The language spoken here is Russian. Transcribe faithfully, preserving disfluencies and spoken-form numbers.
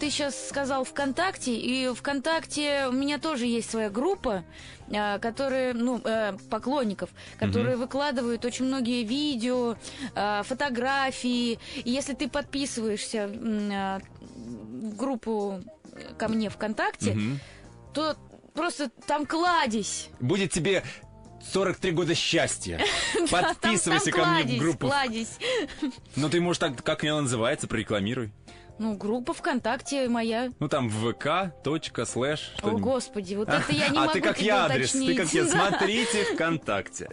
ты сейчас сказал ВКонтакте, и ВКонтакте у меня тоже есть своя группа, э, которые, ну, э, поклонников, которые угу. выкладывают очень многие видео, э, фотографии. И если ты подписываешься э, в группу ко мне ВКонтакте, угу. то просто там кладезь. Будет тебе сорок три года счастья. Подписывайся ко мне в группу. Кладезь. Ну ты, может, так, как она называется, прорекламируй. Ну, группа ВКонтакте моя. Ну, там вк, точка, слэш. О, господи, вот это я не могу тебе уточнить. А ты как я адрес, ты как я. Смотрите ВКонтакте.